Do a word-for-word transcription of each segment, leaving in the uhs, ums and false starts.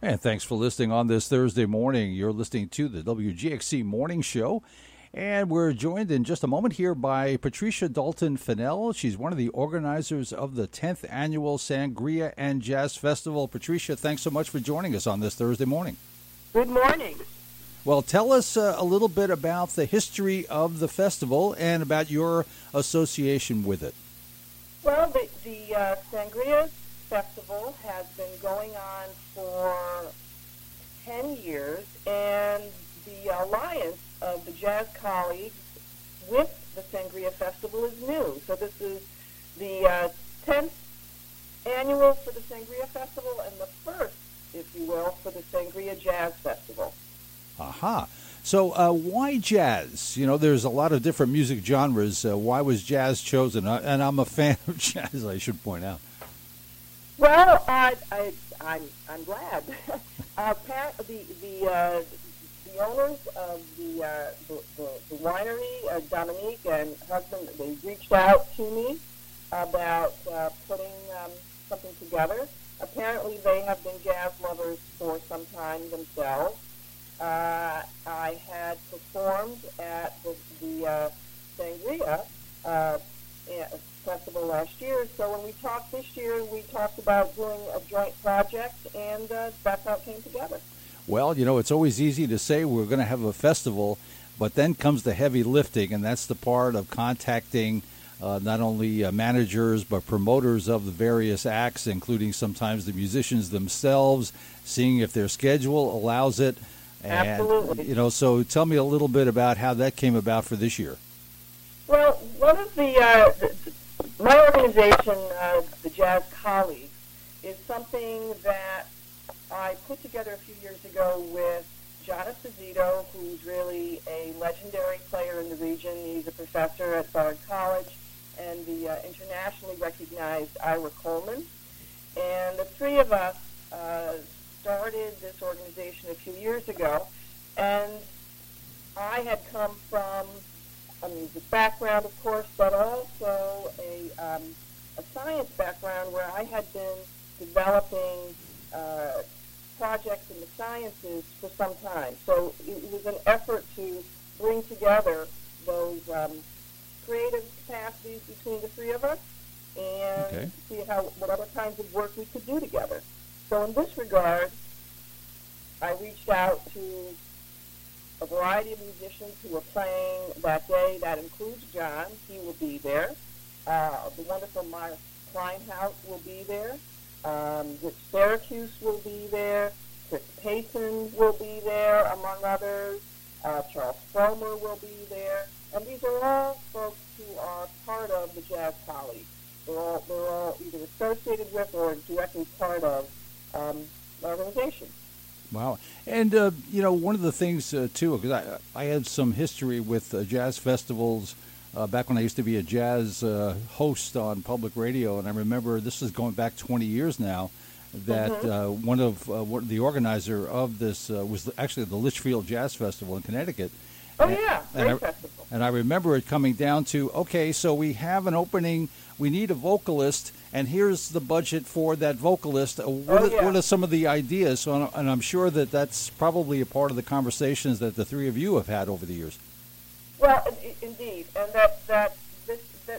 And thanks for listening on this Thursday morning. You're listening to the W G X C Morning Show. And we're joined in just a moment here by Patricia Dalton Fennell. She's one of the organizers of the tenth Annual Sangria and Jazz Festival. Patricia, thanks so much for joining us on this Thursday morning. Good morning. Well, tell us uh, a little bit about the history of the festival and about your association with it. Well, the, the uh, Sangria Festival has been going on for ten years, and the alliance of the jazz colleagues with the Sangria Festival is new. So this is the uh, tenth annual for the Sangria Festival and the first, if you will, for the Sangria Jazz Festival. Aha. So uh, why jazz? You know, there's a lot of different music genres. Uh, why was jazz chosen? Uh, and I'm a fan of jazz, I should point out. Well, I, I, I'm, I'm glad. uh, Pat, the the uh, the owners of the uh, the, the, the winery, uh, Dominique and husband, they reached out to me about uh, putting um, something together. Apparently, they have been jazz lovers for some time themselves. Uh, I had performed at the, the uh, Sangria uh, Festival last year, so when we talked this year, we talked about doing a joint project, and uh, that's how it came together. Well, you know, it's always easy to say we're going to have a festival, but then comes the heavy lifting, and that's the part of contacting uh, not only uh, managers but promoters of the various acts, including sometimes the musicians themselves, seeing if their schedule allows it. And, Absolutely. You know, so tell me a little bit about how that came about for this year. Well, one of the, uh, the my organization, uh, the Jazz Colleagues, is something that I put together a few years ago with John Esposito, who's really a legendary player in the region. He's a professor at Bard College, and the uh, internationally recognized Ira Coleman. And the three of us uh, started this organization a few years ago, and I had come from a music background, of course, but also a, um, a science background where I had been developing uh, projects in the sciences for some time. So it was an effort to bring together those um, creative capacities between the three of us and okay. see how what other kinds of work we could do together. So in this regard, I reached out to a variety of musicians who were playing that day. That includes John. He will be there. Uh, the wonderful Myra Kleinhout will be there. Um, Rich Syracuse will be there. Chris Payson will be there, among others. Uh, Charles Fromer will be there. And these are all folks who are part of the Jazz Colleagues. They're all, they're all either associated with or directly part of um, the organization. Wow. And, uh, you know, one of the things, uh, too, because I, I had some history with uh, jazz festivals uh, back when I used to be a jazz uh, host on public radio, and I remember this is going back twenty years now, that mm-hmm. uh, one of uh, one, the organizer of this uh, was actually the Litchfield Jazz Festival in Connecticut. Oh, and, yeah, and great I, festival. And I remember it coming down to, okay, so we have an opening, we need a vocalist, and here's the budget for that vocalist. Uh, what, oh, are, yeah. what are some of the ideas? So, and I'm sure that that's probably a part of the conversations that the three of you have had over the years. Well, in, indeed, and that that this that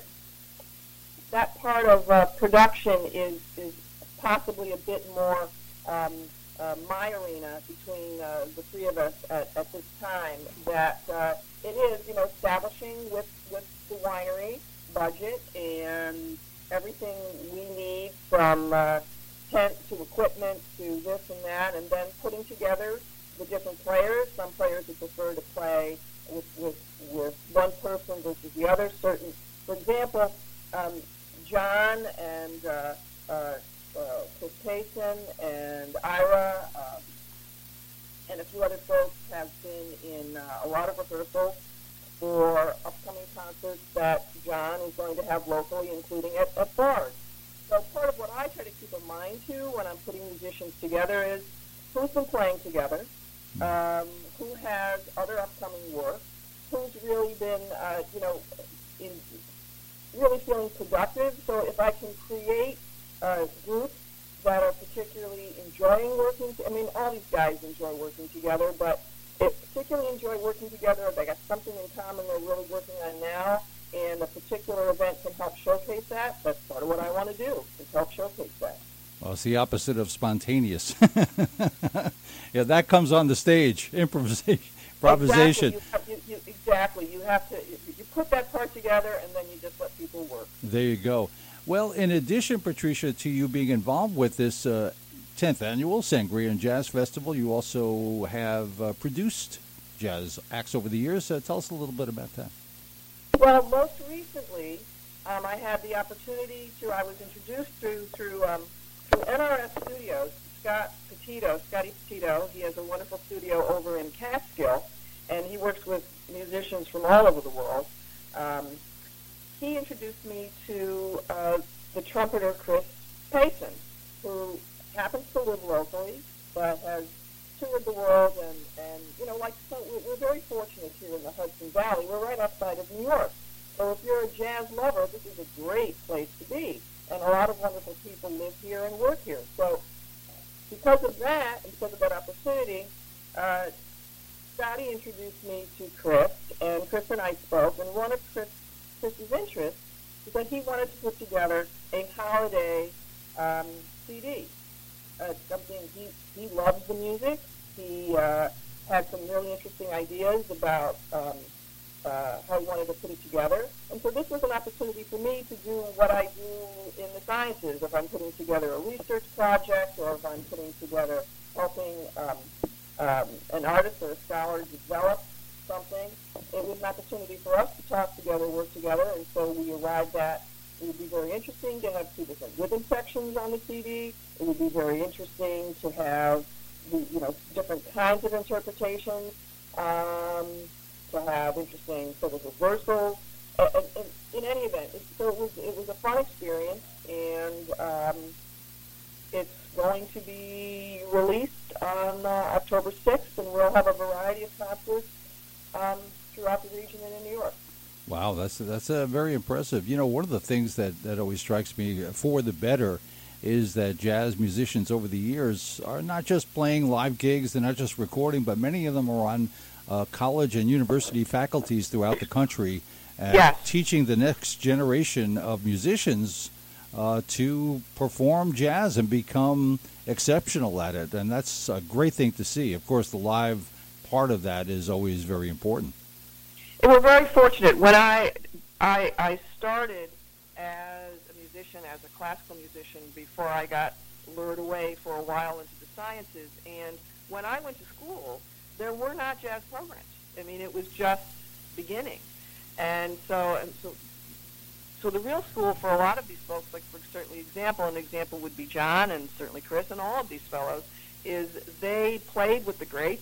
that part of uh, production is is possibly a bit more um, uh, my arena between uh, the three of us at, at this time. That uh, it is, you know, establishing with with the winery budget and everything we need from uh, tent to equipment to this and that, and then putting together the different players. Some players would prefer to play with, with, with one person versus the other. Certain, for example, um, John and uh, uh, uh, Chris Payson and Ira um, and a few other folks have been in uh, a lot of rehearsals for upcoming concerts that John is going to have locally, including at, at Bard. So part of what I try to keep in mind, too, when I'm putting musicians together is who's been playing together, um, who has other upcoming work, who's really been, uh, you know, in, really feeling productive. So if I can create uh, groups that are particularly enjoying working. I mean, all these guys enjoy working together, but they particularly enjoy working together. They got something in common they're really working on now, and a particular event can help showcase that. That's part of what I want to do, is help showcase that. Well, it's the opposite of spontaneous. Yeah, that comes on the stage, improvisation. Improvisation. Exactly. You have, you, you, exactly. You have to. You, you put that part together, and then you just let people work. There you go. Well, in addition, Patricia, to you being involved with this uh, tenth annual Sangria Jazz Festival, you also have uh, produced jazz acts over the years. Uh, tell us a little bit about that. Well, most recently, um, I had the opportunity to. I was introduced through through um, through N R S Studios. Scott Petito, Scotty Petito. He has a wonderful studio over in Catskill, and he works with musicians from all over the world. Um, he introduced me to uh, the trumpeter Chris Payson, who happens to live locally, but has toured the world, and, and you know, like so, we're, we're very fortunate here in the Hudson Valley. We're right outside of New York. So if you're a jazz lover, this is a great place to be. And a lot of wonderful people live here and work here. So because of that, and because of that opportunity, uh, Scotty introduced me to Chris, and Chris and I spoke, and one of Chris, Chris's interests was that he wanted to put together a holiday um, C D. Uh, something he, he loves the music. He uh, had some really interesting ideas about um, uh, how he wanted to put it together. And so this was an opportunity for me to do what I do in the sciences. If I'm putting together a research project, or if I'm putting together, helping um, um, an artist or a scholar develop something, it was an opportunity for us to talk together, work together, and so we arrived at it would be very interesting to have two different rhythm sections on the C D. It would be very interesting to have, the, you know, different kinds of interpretations, um, to have interesting sort of reversals. Uh, and, and in any event, it, so it was it was a fun experience, and um, it's going to be released on uh, October sixth, and we'll have a variety of concerts um, throughout the region and in New York. Wow, that's that's uh, very impressive. You know, one of the things that, that always strikes me, for the better, is that jazz musicians over the years are not just playing live gigs, they're not just recording, but many of them are on uh, college and university faculties throughout the country, uh, yes. teaching the next generation of musicians uh, to perform jazz and become exceptional at it. And that's a great thing to see. Of course, the live part of that is always very important. And we're very fortunate. When I, I I started as a musician, as a classical musician, before I got lured away for a while into the sciences. And when I went to school, there were not jazz programs. I mean, it was just beginning. And so, and so, so the real school for a lot of these folks, like for certainly example, an example would be John and certainly Chris and all of these fellows, is they played with the greats.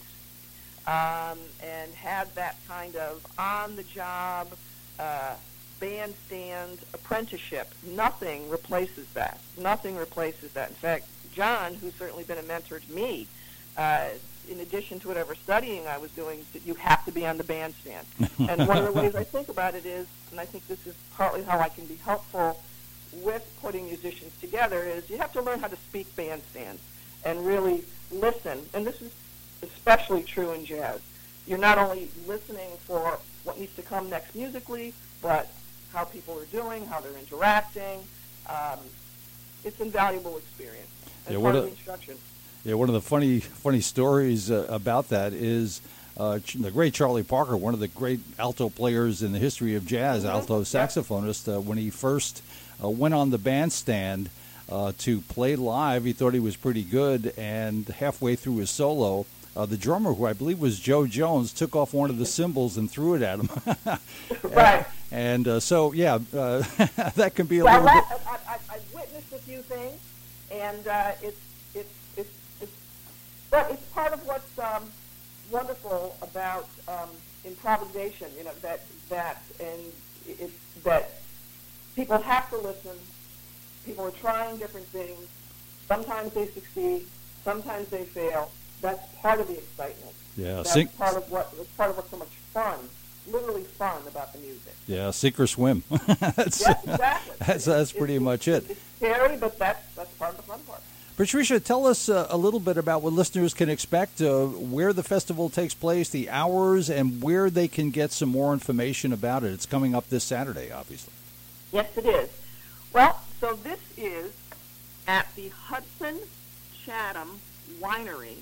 Um, and had that kind of on-the-job uh, bandstand apprenticeship. Nothing replaces that. Nothing replaces that. In fact, John, who's certainly been a mentor to me, uh, in addition to whatever studying I was doing, that you have to be on the bandstand. And one of the ways I think about it is, and I think this is partly how I can be helpful with putting musicians together, is you have to learn how to speak bandstand and really listen. And this is especially true in jazz. You're not only listening for what needs to come next musically, but how people are doing, how they're interacting. Um, it's invaluable experience. It's yeah, part of of the instruction. Yeah, one of the funny funny stories uh, about that is uh, the great Charlie Parker, one of the great alto players in the history of jazz, mm-hmm. alto saxophonist. Uh, when he first uh, went on the bandstand uh, to play live, he thought he was pretty good, and halfway through his solo, Uh, the drummer, who I believe was Joe Jones, took off one of the cymbals and threw it at him. Right. And uh, so, yeah, uh, that can be a well, little that, bit... I, I, I've witnessed a few things, and uh, it's, it's, it's, it's, but it's part of what's um, wonderful about um, improvisation, you know, that, that, and it, that people have to listen. People are trying different things. Sometimes they succeed. Sometimes they fail. That's part of the excitement. Yeah, that's sink, part of what. That's part of what's so much fun, literally fun about the music. Yeah, sink or swim. that's, yes, exactly. That's that's pretty it's, much it. It's scary, but that's that's part of the fun part. Patricia, tell us uh, a little bit about what listeners can expect, uh, where the festival takes place, the hours, and where they can get some more information about it. It's coming up this Saturday, obviously. Yes, it is. Well, so this is at the Hudson Chatham Winery,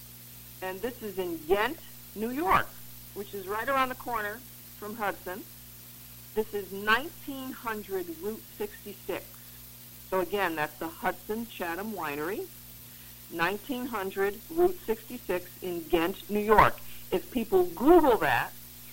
and this is in Ghent, New York, which is right around the corner from Hudson. This is nineteen hundred Route sixty-six. So again, that's the Hudson Chatham Winery, nineteen hundred Route sixty-six in Ghent, New York. If people Google that,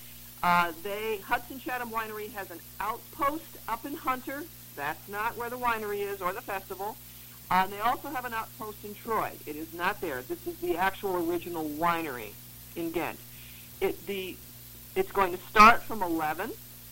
uh, they Hudson Chatham Winery has an outpost up in Hunter. That's not where the winery is or the festival. Uh, they also have an outpost in Troy. It is not there. This is the actual original winery in Ghent. It, the, it's going to start from eleven.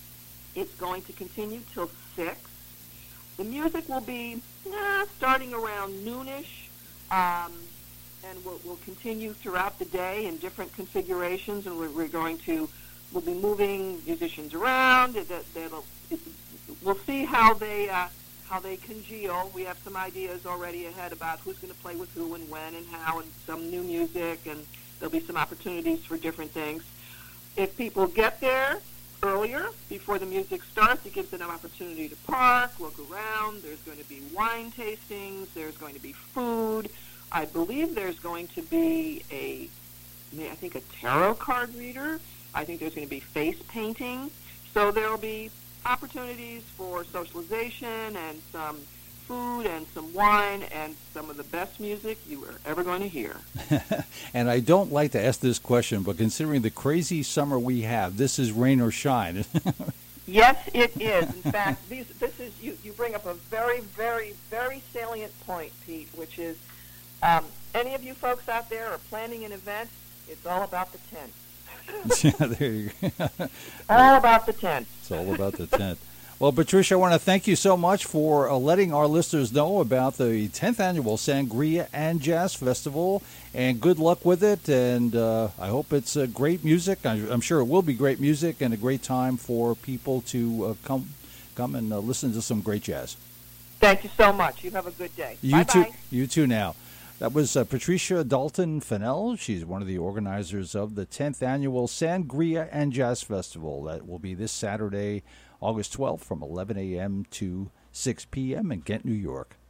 It's going to continue till six. The music will be eh, starting around noonish, um, and will will continue throughout the day in different configurations. And we're, we're going to we'll be moving musicians around. It, that that'll it, we'll see how they uh, how they congeal. We have some ideas already ahead about who's going to play with who and when and how, and some new music, and there'll be some opportunities for different things. If people get there earlier, before the music starts, it gives them an opportunity to park, look around. There's going to be wine tastings. There's going to be food. I believe there's going to be a, I think, a tarot card reader. I think there's going to be face painting. So there'll be opportunities for socialization and some food and some wine and some of the best music you are ever going to hear. And I don't like to ask this question, but considering the crazy summer we have, this is rain or shine. Yes, it is. In fact, these, this is you, you bring up a very, very, very salient point, Pete, which is um, any of you folks out there are planning an event, it's all about the tent. Yeah, there you go. All about the tent. It's all about the tent. Well, Patricia, I want to thank you so much for uh, letting our listeners know about the tenth Annual Sangria and Jazz Festival, and good luck with it, and uh, I hope it's uh, great music. I, I'm sure it will be great music and a great time for people to uh, come come and uh, listen to some great jazz. Thank you so much. You have a good day. You Bye-bye. too. You too now. That was uh, Patricia Dalton Fennell. She's one of the organizers of the tenth Annual Sangria and Jazz Festival. That will be this Saturday, August twelfth from eleven a.m. to six p.m. in Ghent, New York.